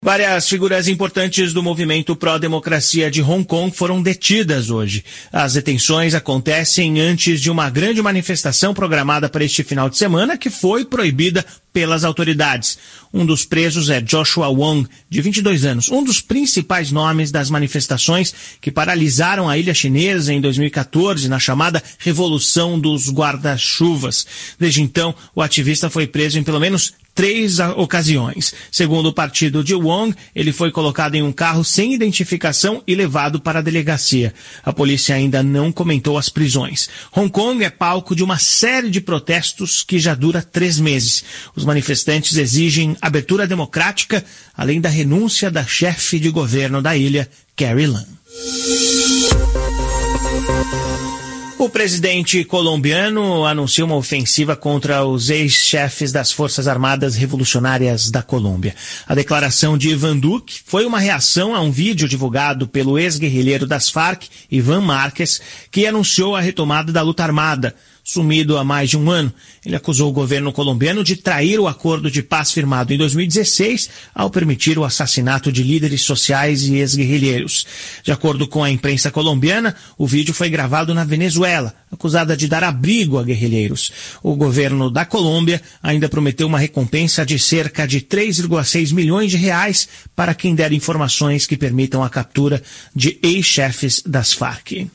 Várias figuras importantes do movimento pró-democracia de Hong Kong foram detidas hoje. As detenções acontecem antes de uma grande manifestação programada para este final de semana que foi proibida pelas autoridades. Um dos presos é Joshua Wong, de 22 anos, um dos principais nomes das manifestações que paralisaram a ilha chinesa em 2014, na chamada Revolução dos Guarda-Chuvas. Desde então, o ativista foi preso em pelo menos 3 ocasiões. Segundo o partido de Wong, ele foi colocado em um carro sem identificação e levado para a delegacia. A polícia ainda não comentou as prisões. Hong Kong é palco de uma série de protestos que já dura 3 meses. Os manifestantes exigem abertura democrática, além da renúncia da chefe de governo da ilha, Carrie Lam. O presidente colombiano anunciou uma ofensiva contra os ex-chefes das Forças Armadas Revolucionárias da Colômbia. A declaração de Iván Duque foi uma reação a um vídeo divulgado pelo ex-guerrilheiro das Farc, Iván Márquez, que anunciou a retomada da luta armada. Sumido há mais de um ano, ele acusou o governo colombiano de trair o acordo de paz firmado em 2016 ao permitir o assassinato de líderes sociais e ex-guerrilheiros. De acordo com a imprensa colombiana, o vídeo foi gravado na Venezuela, acusada de dar abrigo a guerrilheiros. O governo da Colômbia ainda prometeu uma recompensa de cerca de 3,6 milhões de reais para quem der informações que permitam a captura de ex-chefes das Farc.